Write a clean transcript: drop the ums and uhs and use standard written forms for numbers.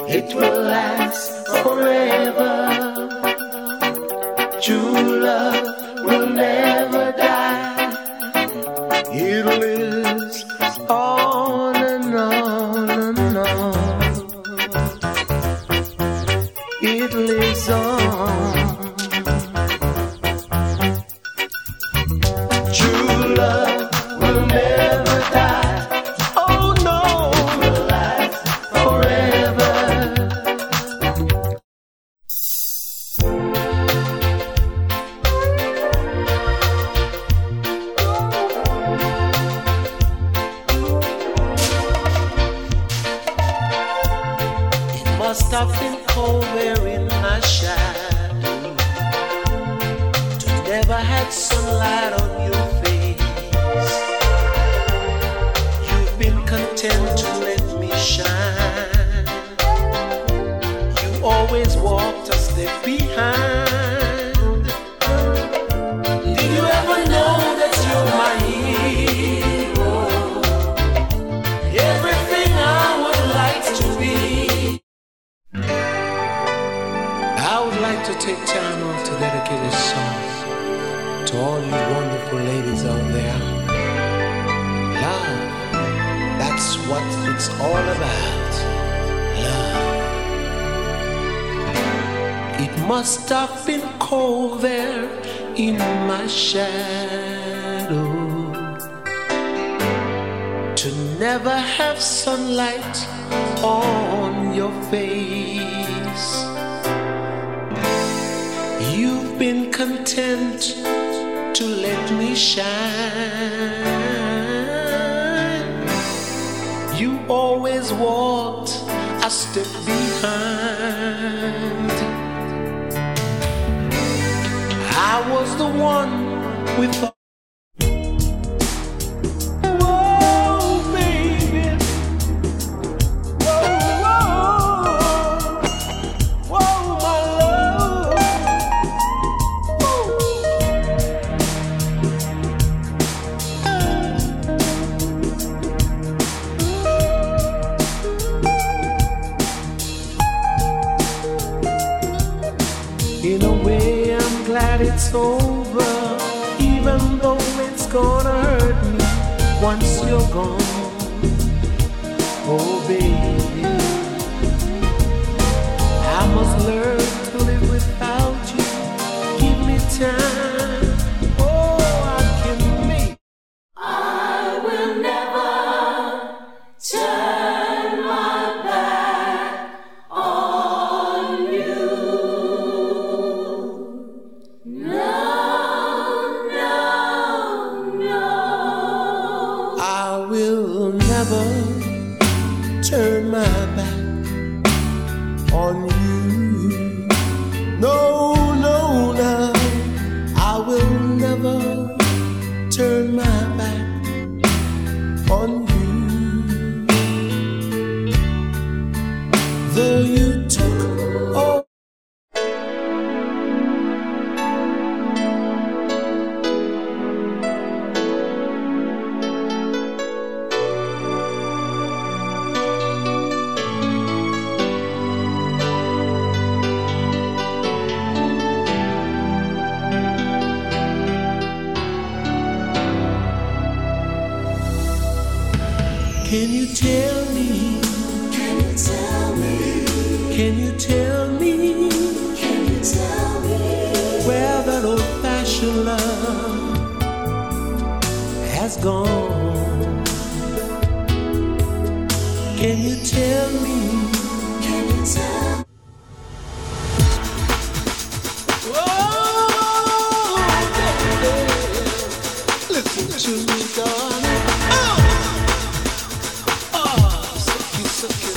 It will last forever. True love will never die. It lives on and on and on. It lives on. True love will never die. Oh no, it will last forever. It must have been cold there in my shadow to never had sunlight on your face. You've been content to let me shine. You always walked a step behind. Did you ever know that you're my hero? Everything I would like to be. I would like to take time out to dedicate this song to all you wonderful ladies out there. Love, that's what it's all about. Love. It must have been cold there in my shadow to never have sunlight on your face. You've been content to let me shine. You always walked a step behind. I was the one with the in a way, I'm glad it's over, even though it's gonna hurt me once you're gone. Oh, baby, I must learn to live without you. Give me time. Oh, I can make. I will never turn my back on you. No, no, no. I will never turn my back on you. No, no, no. I will never turn my back on you. Though you took all. Can you tell me? Can you tell me? Can you tell me Can you tell me where that old-fashioned love has gone? Can you tell me? Can you tell me? Oh, baby, listen to me, darling. So cute, so cute.